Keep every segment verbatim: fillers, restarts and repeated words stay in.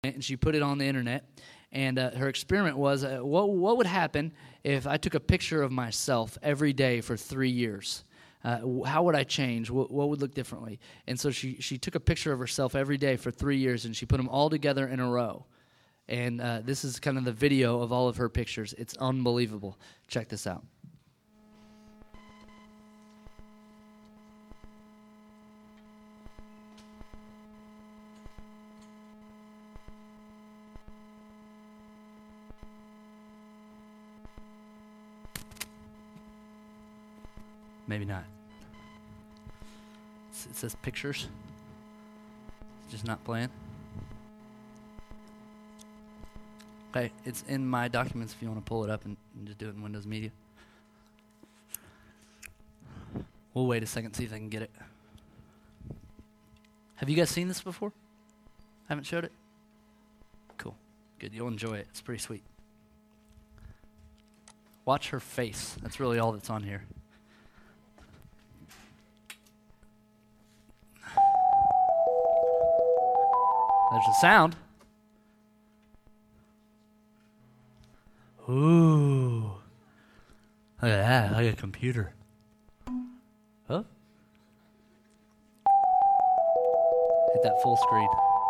and she put it on the internet. And uh, her experiment was, uh, what what would happen if I took a picture of myself every day for three years? Uh, how would I change? What, what would look differently? And so she, she took a picture of herself every day for three years, and she put them all together in a row. And uh, this is kind of the video of all of her pictures. It's unbelievable. Check this out. Maybe not. It says pictures. It's just not playing. Okay, it's in my documents if you want to pull it up and, and just do it in Windows Media. We'll wait a second, see if I can get it. Have you guys seen this before? Haven't showed it? Cool. Good, you'll enjoy it. It's pretty sweet. Watch her face. That's really all that's on here. There's a sound. Ooh. Look at that, like a computer. Huh? Hit that full screen.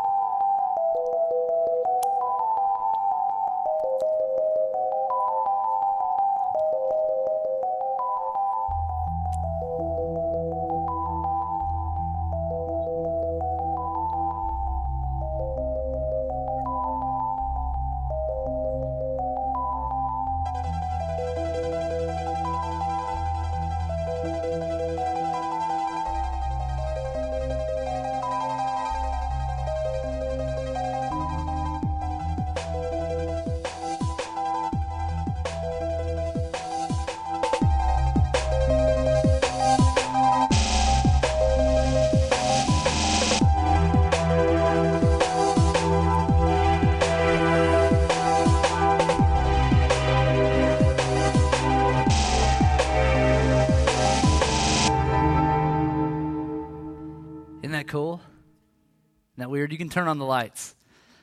Isn't that cool? Isn't that weird? You can turn on the lights.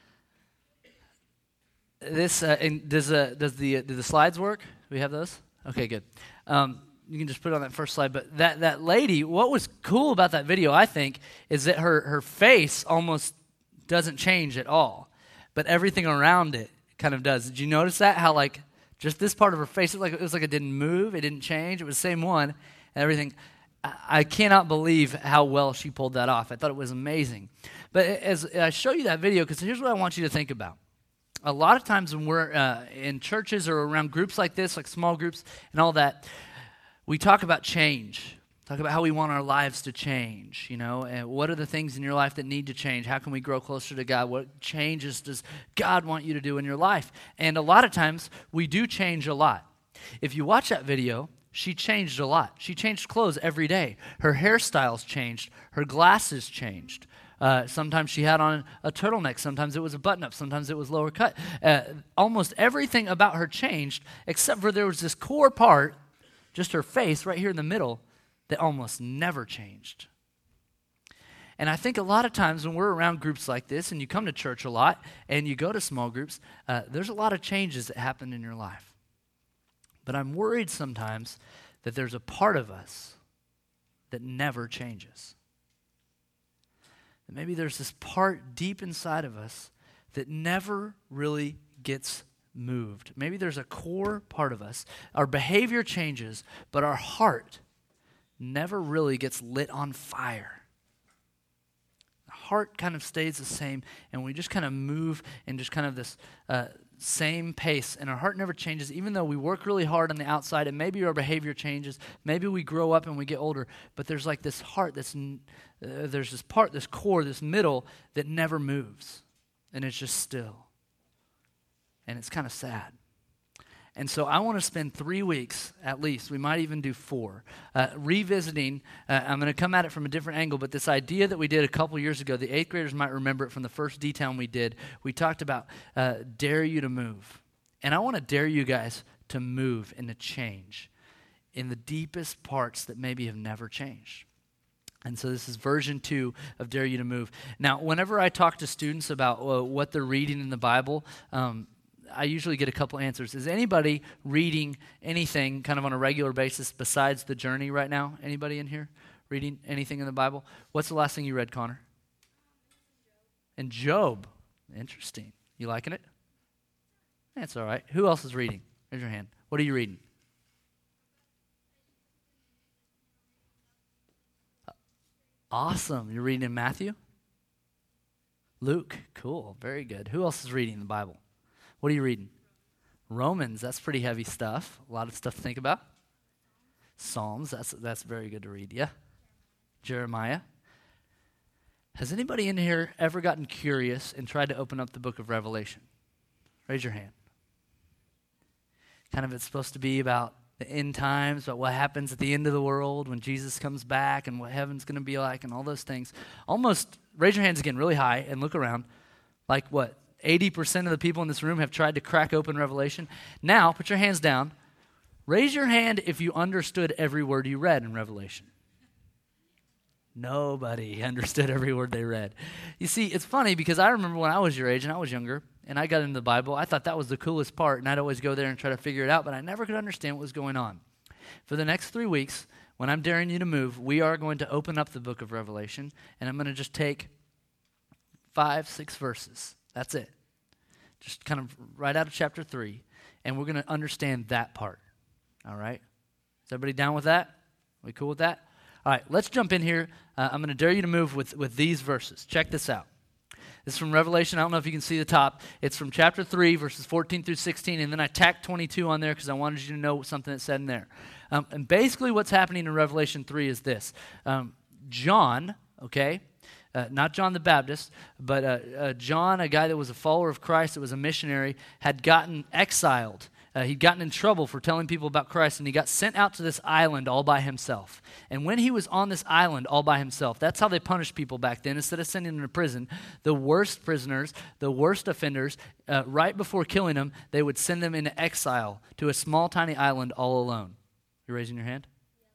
This uh, and does uh, does the uh, do the slides work? Do we have those? Okay, good. Um, you can just put it on that first slide. But that that lady, what was cool about that video, I think, is that her her face almost doesn't change at all, but everything around it kind of does. Did you notice that? How like just this part of her face, it was like it was like it didn't move, it didn't change. It was the same one, and everything. I cannot believe how well she pulled that off. I thought it was amazing. But as I show you that video, because here's what I want you to think about. A lot of times when we're uh, in churches or around groups like this, like small groups and all that, we talk about change. Talk about how we want our lives to change, you know, and what are the things in your life that need to change? How can we grow closer to God? What changes does God want you to do in your life? And a lot of times we do change a lot. If you watch that video, she changed a lot. She changed clothes every day. Her hairstyles changed. Her glasses changed. Uh, sometimes she had on a turtleneck. Sometimes it was a button-up. Sometimes it was lower cut. Uh, almost everything about her changed, except for there was this core part, just her face right here in the middle, that almost never changed. And I think a lot of times when we're around groups like this, and you come to church a lot, and you go to small groups, uh, there's a lot of changes that happen in your life. But I'm worried sometimes that there's a part of us that never changes. That maybe there's this part deep inside of us that never really gets moved. Maybe there's a core part of us. Our behavior changes, but our heart never really gets lit on fire. The heart kind of stays the same, and we just kind of move in just kind of this uh, same pace, and our heart never changes, even though we work really hard on the outside, and maybe our behavior changes, maybe we grow up and we get older, but there's like this heart that's, uh, there's this part, this core, this middle that never moves, and it's just still, and it's kind of sad. And so I want to spend three weeks, at least, we might even do four, uh, revisiting, uh, I'm going to come at it from a different angle, but this idea that we did a couple years ago, the eighth graders might remember it from the first D-Town we did. We talked about uh, dare you to move. And I want to dare you guys to move and to change in the deepest parts that maybe have never changed. And so this is version two of Dare You to Move. Now, whenever I talk to students about uh, what they're reading in the Bible, um, I usually get a couple answers. Is anybody reading anything kind of on a regular basis besides the journey right now? Anybody in here reading anything in the Bible? What's the last thing you read, Connor? And Job. Interesting. You liking it? That's all right. Who else is reading? Raise your hand. What are you reading? Awesome. You're reading in Matthew? Luke. Cool. Very good. Who else is reading the Bible? What are you reading? Romans. That's pretty heavy stuff. A lot of stuff to think about. Psalms. That's that's very good to read. Yeah. Jeremiah. Has anybody in here ever gotten curious and tried to open up the book of Revelation? Raise your hand. Kind of it's supposed to be about the end times, about what happens at the end of the world when Jesus comes back and what heaven's going to be like and all those things. Almost, raise your hands again really high and look around. Like what, eighty percent of the people in this room have tried to crack open Revelation? Now, put your hands down. Raise your hand if you understood every word you read in Revelation. Nobody understood every word they read. You see, it's funny because I remember when I was your age and I was younger and I got into the Bible, I thought that was the coolest part, and I'd always go there and try to figure it out, but I never could understand what was going on. For the next three weeks, when I'm daring you to move, we are going to open up the book of Revelation, and I'm going to just take five, six verses. That's it. Just kind of right out of chapter three, and we're going to understand that part. All right? Is everybody down with that? Are we cool with that? All right, let's jump in here. Uh, I'm going to dare you to move with, with these verses. Check this out. This is from Revelation. I don't know if you can see the top. It's from chapter three, verses fourteen through sixteen, and then I tacked twenty-two on there because I wanted you to know something that said in there. Um, and basically what's happening in Revelation three is this. Um, John, okay, uh, not John the Baptist, but uh, uh, John, a guy that was a follower of Christ, that was a missionary, had gotten exiled. Uh, he'd gotten in trouble for telling people about Christ, and he got sent out to this island all by himself. And when he was on this island all by himself, that's how they punished people back then. Instead of sending them to prison, the worst prisoners, the worst offenders, uh, right before killing them, they would send them into exile to a small, tiny island all alone. You raising your hand?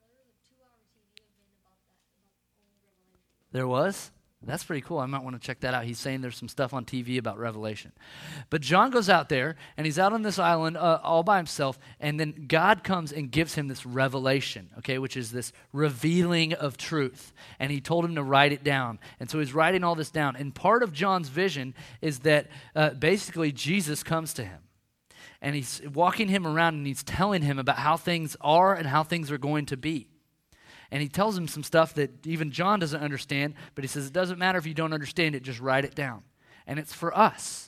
There was? That's pretty cool. I might want to check that out. He's saying there's some stuff on T V about Revelation. But John goes out there, and he's out on this island uh, all by himself, and then God comes and gives him this revelation, okay, which is this revealing of truth. And he told him to write it down. And so he's writing all this down. And part of John's vision is that uh, basically Jesus comes to him. And he's walking him around, and he's telling him about how things are and how things are going to be. And he tells him some stuff that even John doesn't understand, but he says, it doesn't matter if you don't understand it, just write it down. And it's for us,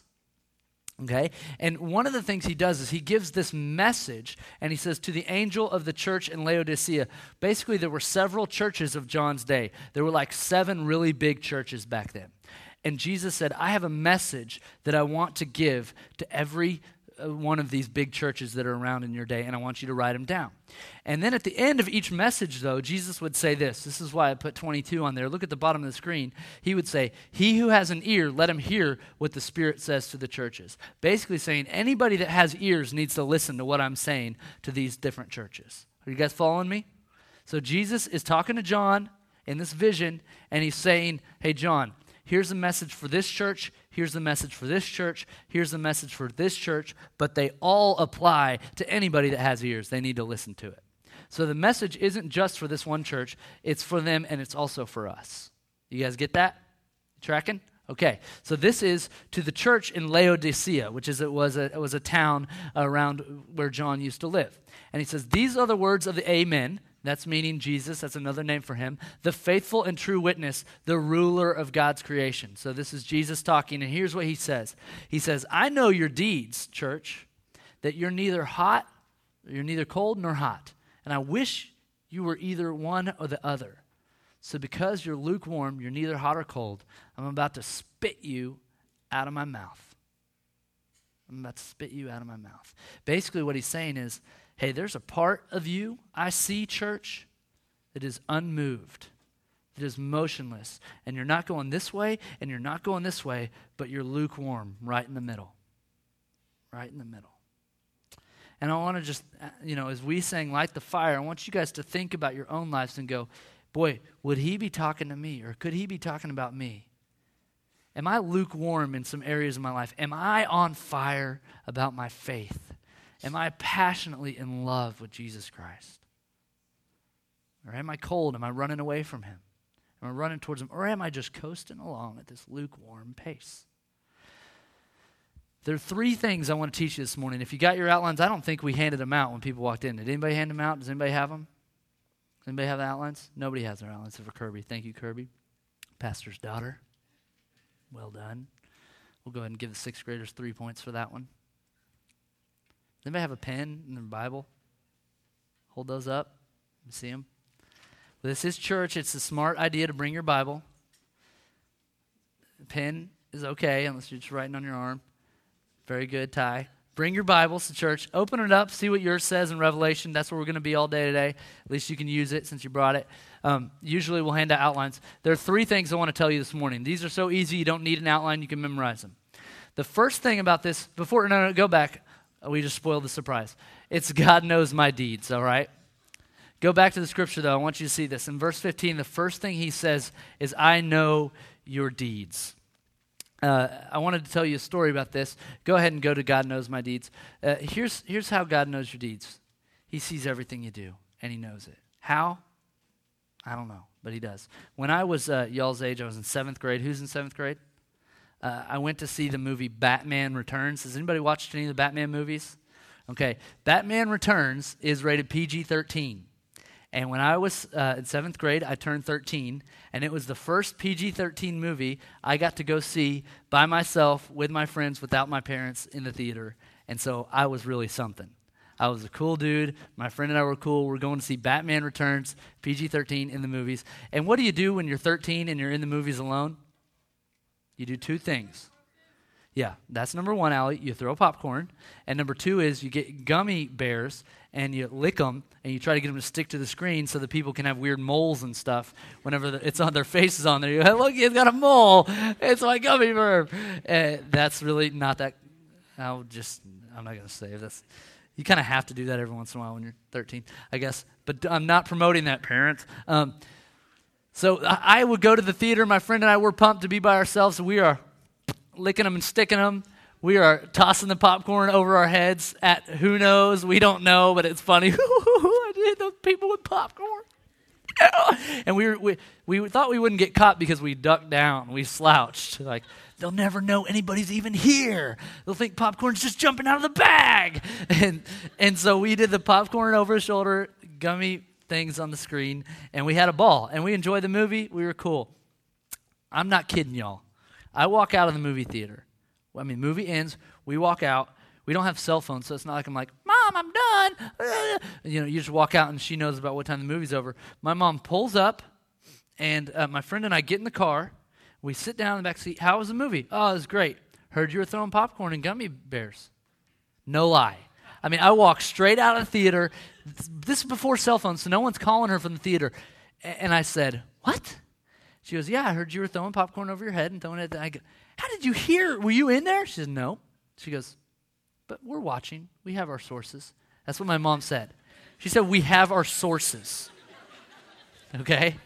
okay? And one of the things he does is he gives this message, and he says, to the angel of the church in Laodicea. Basically, there were several churches of John's day. There were like seven really big churches back then. And Jesus said, I have a message that I want to give to every one of these big churches that are around in your day, and I want you to write them down. And then at the end of each message, though, Jesus would say this. This is why I put twenty-two on there. Look at the bottom of the screen. He would say, he who has an ear, let him hear what the Spirit says to the churches. Basically saying anybody that has ears needs to listen to what I'm saying to these different churches. Are you guys following me? So Jesus is talking to John in this vision, and he's saying, hey, John, here's the message for this church, here's the message for this church, here's the message for this church, but they all apply to anybody that has ears. They need to listen to it. So the message isn't just for this one church, it's for them and it's also for us. You guys get that? Tracking? Okay, so this is to the church in Laodicea, which is it was a, it was a town around where John used to live. And he says, these are the words of the Amen. That's meaning Jesus. That's another name for him. The faithful and true witness, the ruler of God's creation. So this is Jesus talking, and here's what he says. He says, I know your deeds, church, that you're neither hot, you're neither cold nor hot. And I wish you were either one or the other. So because you're lukewarm, you're neither hot or cold, I'm about to spit you out of my mouth. I'm about to spit you out of my mouth. Basically what he's saying is, hey, there's a part of you, I see, church, that is unmoved, that is motionless, and you're not going this way, and you're not going this way, but you're lukewarm right in the middle, right in the middle. And I want to just, you know, as we sang Light the Fire, I want you guys to think about your own lives and go, boy, would he be talking to me, or could he be talking about me? Am I lukewarm in some areas of my life? Am I on fire about my faith? Am I passionately in love with Jesus Christ? Or am I cold? Am I running away from him? Am I running towards him? Or am I just coasting along at this lukewarm pace? There are three things I want to teach you this morning. If you got your outlines, I don't think we handed them out when people walked in. Did anybody hand them out? Does anybody have them? Does anybody have the outlines? Nobody has their outlines except for Kirby. Thank you, Kirby. Pastor's daughter. Well done. We'll go ahead and give the sixth graders three points for that one. Does anybody have a pen in their Bible? Hold those up. Let me see them. Well, this is church. It's a smart idea to bring your Bible. The pen is okay unless you're just writing on your arm. Very good, Ty. Bring your Bibles to church. Open it up. See what yours says in Revelation. That's where we're going to be all day today. At least you can use it since you brought it. Um, usually we'll hand out outlines. There are three things I want to tell you this morning. These are so easy you don't need an outline. You can memorize them. The first thing about this, before, no, no, go back. We just spoiled the surprise. It's God knows my deeds, all right? Go back to the scripture, though. I want you to see this. In verse fifteen, the first thing he says is, I know your deeds. Uh, I wanted to tell you a story about this. Go ahead and go to God Knows My Deeds. Uh, here's, here's how God knows your deeds. He sees everything you do, and he knows it. How? I don't know, but he does. When I was uh, y'all's age, I was in seventh grade. Who's in seventh grade? Uh, I went to see the movie Batman Returns. Has anybody watched any of the Batman movies? Okay, Batman Returns is rated P G thirteen. And when I was uh, in seventh grade, I turned thirteen, and it was the first P G thirteen movie I got to go see by myself with my friends without my parents in the theater. And so I was really something. I was a cool dude. My friend and I were cool. We're going to see Batman Returns, P G thirteen in the movies. And what do you do when you're thirteen and you're in the movies alone? You do two things. Yeah, that's number one, Allie. You throw popcorn. And number two is you get gummy bears and you lick them and you try to get them to stick to the screen so that people can have weird moles and stuff whenever the, it's on their faces on there. You go, look, he's got a mole. It's my gummy bear. Uh, that's really not that. I'll just, I'm not going to say this. You kind of have to do that every once in a while when you're thirteen, I guess. But I'm not promoting that, parents. Um, so I, I would go to the theater. My friend and I were pumped to be by ourselves. So we are licking them and sticking them. We are tossing the popcorn over our heads at who knows. We don't know, but it's funny. I did those people with popcorn. And we, were, we we thought we wouldn't get caught because we ducked down. We slouched. Like, they'll never know anybody's even here. They'll think popcorn's just jumping out of the bag. And and so we did the popcorn over his shoulder, gummy things on the screen, and we had a ball. And we enjoyed the movie. We were cool. I'm not kidding y'all. I walk out of the movie theater. I mean, movie ends. We walk out. We don't have cell phones, so it's not like I'm like, Mom, I'm done. You know, you just walk out, and she knows about what time the movie's over. My mom pulls up, and uh, my friend and I get in the car. We sit down in the back seat. How was the movie? Oh, it was great. Heard you were throwing popcorn and gummy bears. No lie. I mean, I walked straight out of the theater. This is before cell phones, so no one's calling her from the theater. And I said, what? She goes, yeah, I heard you were throwing popcorn over your head and throwing it. I go, how did you hear? Were you in there? She says, no. She goes, but we're watching. We have our sources. That's what my mom said. She said, we have our sources. Okay?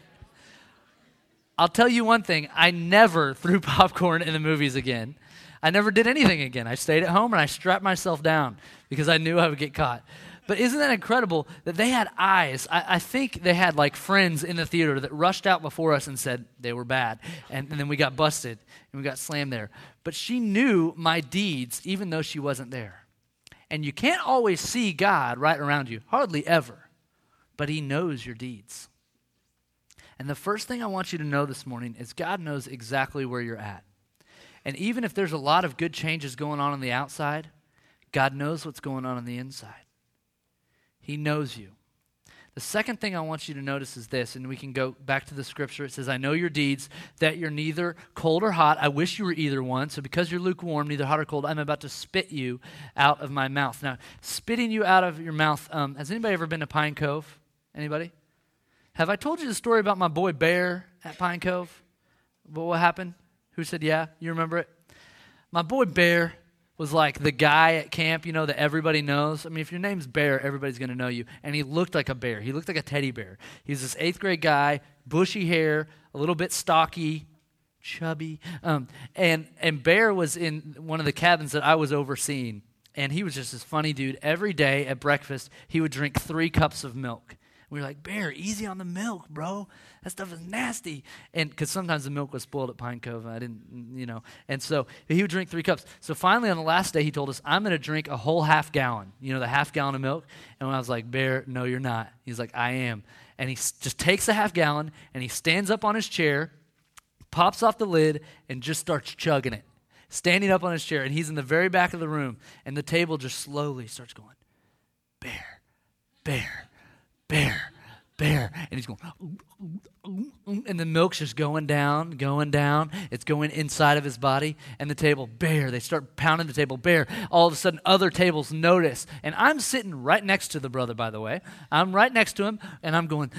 I'll tell you one thing. I never threw popcorn in the movies again. I never did anything again. I stayed at home and I strapped myself down because I knew I would get caught. But isn't that incredible that they had eyes? I, I think they had like friends in the theater that rushed out before us and said they were bad. And, and then we got busted and we got slammed there. But she knew my deeds even though she wasn't there. And you can't always see God right around you, hardly ever. But he knows your deeds. And the first thing I want you to know this morning is God knows exactly where you're at. And even if there's a lot of good changes going on on the outside, God knows what's going on on the inside. He knows you. The second thing I want you to notice is this, and we can go back to the scripture. It says, I know your deeds, that you're neither cold or hot. I wish you were either one. So because you're lukewarm, neither hot or cold, I'm about to spit you out of my mouth. Now, spitting you out of your mouth, um, has anybody ever been to Pine Cove? Anybody? Have I told you the story about my boy Bear at Pine Cove? What, what happened? Who said yeah? You remember it? My boy Bear was like the guy at camp, you know, that everybody knows. I mean, if your name's Bear, everybody's going to know you. And he looked like a bear. He looked like a teddy bear. He was this eighth grade guy, bushy hair, a little bit stocky, chubby. Um, and, and Bear was in one of the cabins that I was overseeing. And he was just this funny dude. Every day at breakfast, he would drink three cups of milk. We were like, Bear, easy on the milk, bro. That stuff is nasty. And because sometimes the milk was spoiled at Pine Cove. I didn't, you know. And so he would drink three cups. So finally on the last day, he told us, I'm going to drink a whole half gallon, you know, the half gallon of milk. And when I was like, Bear, no, you're not. He's like, I am. And he s- just takes a half gallon, and he stands up on his chair, pops off the lid, and just starts chugging it. Standing up on his chair, and he's in the very back of the room, and the table just slowly starts going, Bear, Bear, Bear, Bear. And he's going, ooh, ooh, ooh, ooh, and the milk's just going down, going down. It's going inside of his body. And the table, Bear. They start pounding the table, Bear. All of a sudden, other tables notice. And I'm sitting right next to the brother, by the way. I'm right next to him, and I'm going,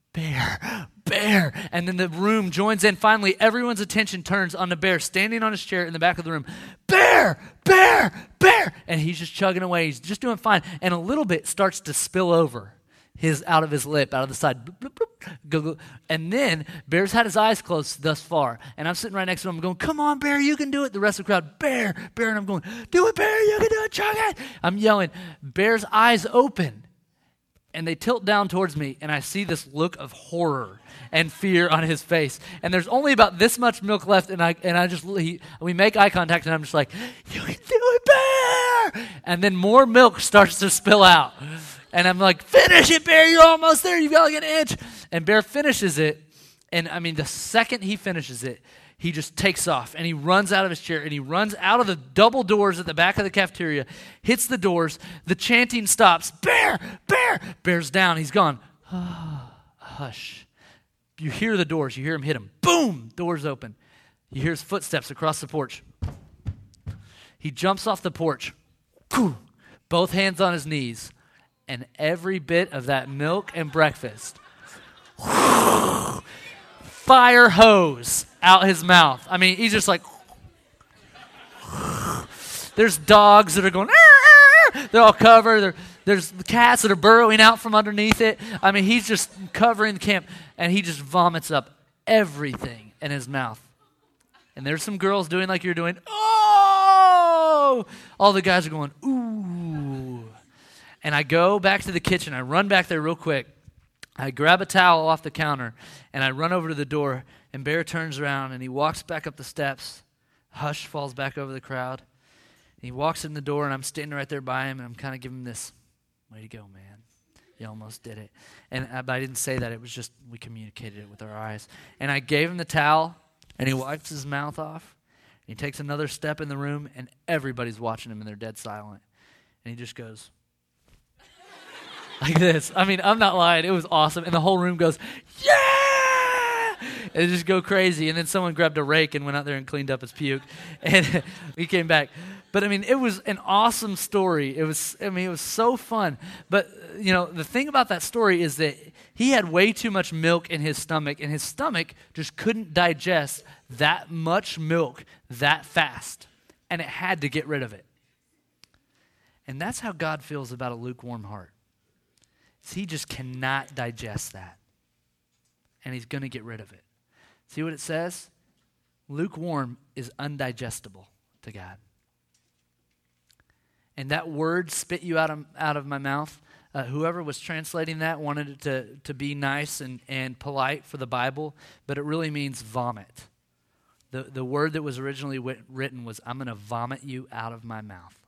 Bear, Bear. And then the room joins in. Finally, everyone's attention turns on the Bear standing on his chair in the back of the room. Bear, Bear, Bear. And he's just chugging away. He's just doing fine. And a little bit starts to spill over. His out of his lip, out of the side. Bloop, bloop, bloop, go, go. And then Bear's had his eyes closed thus far. And I'm sitting right next to him. I'm going, come on, Bear, you can do it. The rest of the crowd, Bear, Bear. And I'm going, do it, Bear, you can do it, chug it. I'm yelling. Bear's eyes open. And they tilt down towards me. And I see this look of horror and fear on his face. And there's only about this much milk left. And I and I just, he, we make eye contact. And I'm just like, you can do it, Bear. And then more milk starts to spill out. And I'm like, finish it, Bear. You're almost there. You've got like an inch. And Bear finishes it. And I mean, the second he finishes it, he just takes off. And he runs out of his chair. And he runs out of the double doors at the back of the cafeteria, hits the doors. The chanting stops. Bear, Bear. Bear's down. He's gone. Oh, hush. You hear the doors. You hear him hit him. Boom. Doors open. You hear his footsteps across the porch. He jumps off the porch. Both hands on his knees. And every bit of that milk and breakfast, fire hose out his mouth. I mean, he's just like, there's dogs that are going, they're all covered. They're, there's cats that are burrowing out from underneath it. I mean, he's just covering the camp, and he just vomits up everything in his mouth. And there's some girls doing like you're doing, oh! All the guys are going, ooh. And I go back to the kitchen. I run back there real quick. I grab a towel off the counter, and I run over to the door, and Bear turns around, and he walks back up the steps. Hush falls back over the crowd. And he walks in the door, and I'm standing right there by him, and I'm kind of giving him this, way to go, man. You almost did it. And I, but I didn't say that. It was just we communicated it with our eyes. And I gave him the towel, and he wipes his mouth off. And he takes another step in the room, and everybody's watching him, and they're dead silent. And he just goes like this. I mean, I'm not lying. It was awesome. And the whole room goes, yeah! And they just go crazy. And then someone grabbed a rake and went out there and cleaned up his puke. And we came back. But, I mean, it was an awesome story. It was, I mean, it was so fun. But, you know, the thing about that story is that he had way too much milk in his stomach, and his stomach just couldn't digest that much milk that fast. And it had to get rid of it. And that's how God feels about a lukewarm heart. He just cannot digest that. And he's going to get rid of it. See what it says? Lukewarm is undigestible to God. And that word spit you out of, out of my mouth, uh, whoever was translating that wanted it to, to be nice and, and polite for the Bible, but it really means vomit. The, the word that was originally wit- written was, I'm going to vomit you out of my mouth.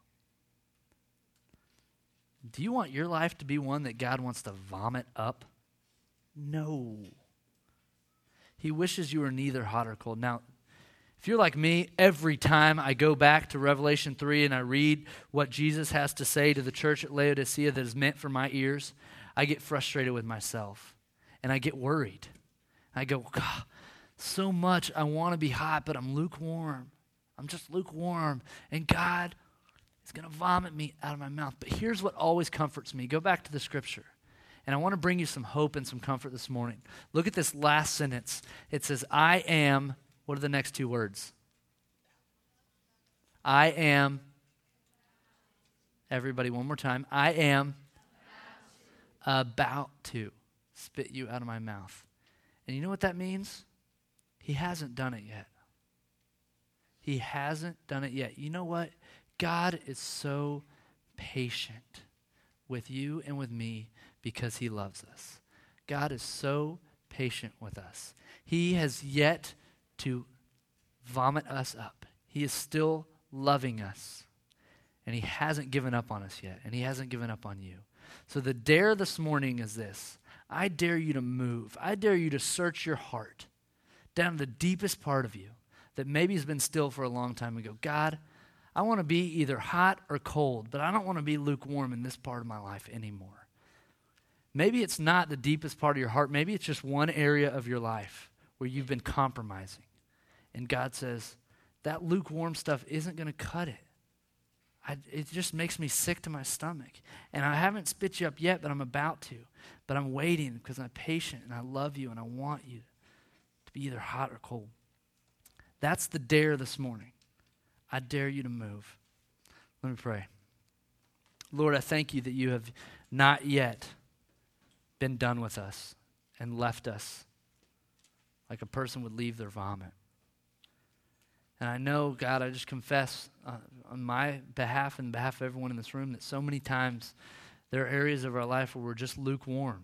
Do you want your life to be one that God wants to vomit up? No. He wishes you were neither hot or cold. Now, if you're like me, every time I go back to Revelation three and I read what Jesus has to say to the church at Laodicea that is meant for my ears, I get frustrated with myself and I get worried. I go, God, so much I want to be hot, but I'm lukewarm. I'm just lukewarm. And God is going to vomit me out of my mouth. But here's what always comforts me. Go back to the scripture. And I want to bring you some hope and some comfort this morning. Look at this last sentence. It says, I am, what are the next two words? I am Everybody, one more time. I am about to spit you out of my mouth. And you know what that means? He hasn't done it yet. He hasn't done it yet. You know what? God is so patient with you and with me because he loves us. God is so patient with us. He has yet to vomit us up. He is still loving us. And he hasn't given up on us yet. And he hasn't given up on you. So the dare this morning is this. I dare you to move. I dare you to search your heart down to the deepest part of you that maybe has been still for a long time and go, God, I want to be either hot or cold, but I don't want to be lukewarm in this part of my life anymore. Maybe it's not the deepest part of your heart. Maybe it's just one area of your life where you've been compromising. And God says, that lukewarm stuff isn't going to cut it. I, it just makes me sick to my stomach. And I haven't spit you up yet, but I'm about to. But I'm waiting because I'm patient and I love you and I want you to be either hot or cold. That's the dare this morning. I dare you to move. Let me pray. Lord, I thank you that you have not yet been done with us and left us like a person would leave their vomit. And I know, God, I just confess uh, on my behalf and behalf of everyone in this room that so many times there are areas of our life where we're just lukewarm.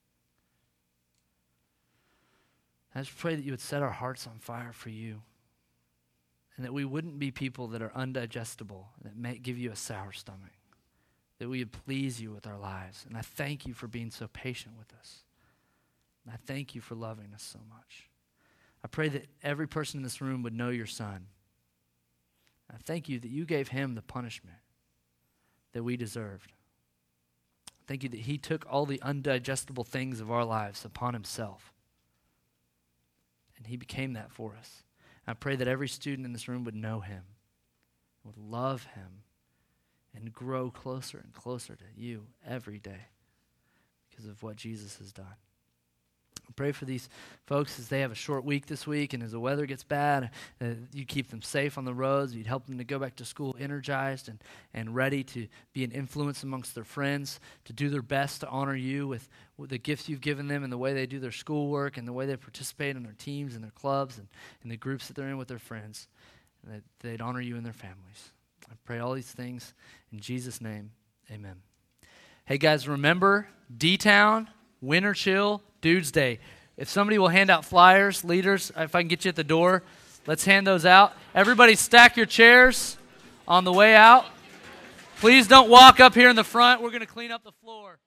I just pray that you would set our hearts on fire for you and that we wouldn't be people that are undigestible, that may give you a sour stomach, that we would please you with our lives. And I thank you for being so patient with us. And I thank you for loving us so much. I pray that every person in this room would know your son. I thank you that you gave him the punishment that we deserved. Thank you that he took all the undigestible things of our lives upon himself. And he became that for us. I pray that every student in this room would know him, would love him, and grow closer and closer to you every day because of what Jesus has done. I pray for these folks as they have a short week this week and as the weather gets bad, uh, you keep them safe on the roads. You'd help them to go back to school energized and, and ready to be an influence amongst their friends, to do their best to honor you with, with the gifts you've given them and the way they do their schoolwork and the way they participate in their teams and their clubs and, and the groups that they're in with their friends, and that they'd honor you and their families. I pray all these things in Jesus' name, amen. Hey guys, remember D-Town, Winter Chill, Dudes Day. If somebody will hand out flyers, leaders, if I can get you at the door, let's hand those out. Everybody stack your chairs on the way out. Please don't walk up here in the front. We're going to clean up the floor.